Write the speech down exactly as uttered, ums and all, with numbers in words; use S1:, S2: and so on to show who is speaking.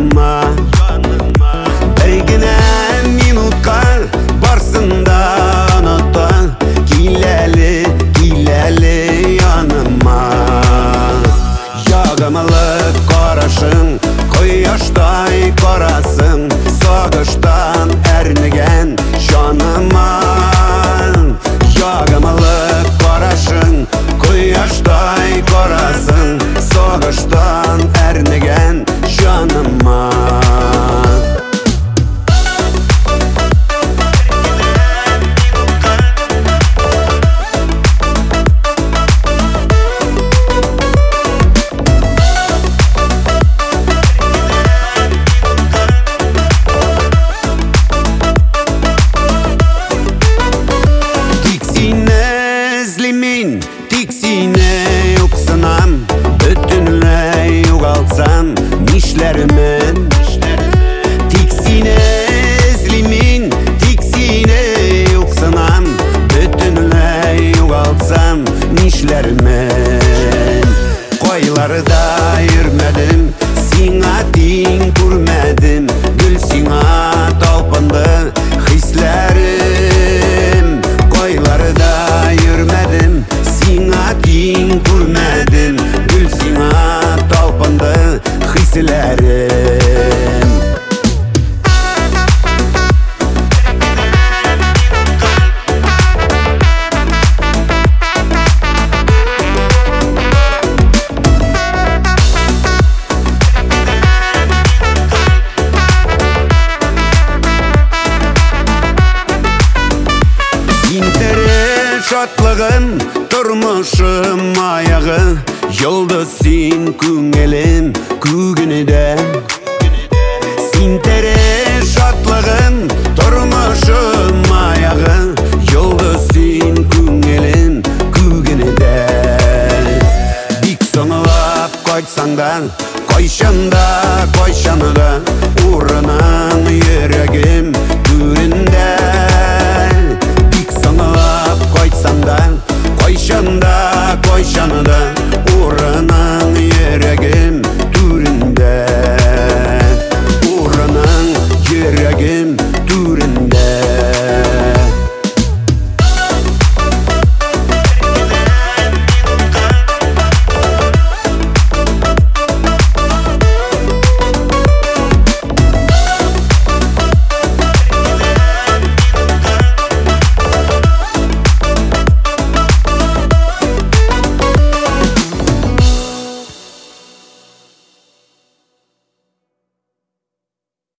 S1: жаныма. Бәйгіне минутқа барсын да ұнытты, келәлі, келәлі яныма. Ягымылы қарашың, құяштай қарасың, сағыштан әрнеген жаныма. Ягымылы қарашың, құяштай қарасың, сағыштан әрнеген жаныма. Тик сине юқсынам, бүтінлей юғалсам, нишлермен. Тик сине ізлеймін, тик сине юқсынам, бүтінлей юғалсам, нишлермен. Қойларда үрмәдім, сиңа тиң көрмәдім, гүл сиңа талпынды хисләрім. Қойларда үрмәдім, сиңа тиң көрмәдім, гүл сиңа талпынды хисләрім. Шатлығым, тұрмышым аяғы, йылдыз сен көңілім, күгіні дә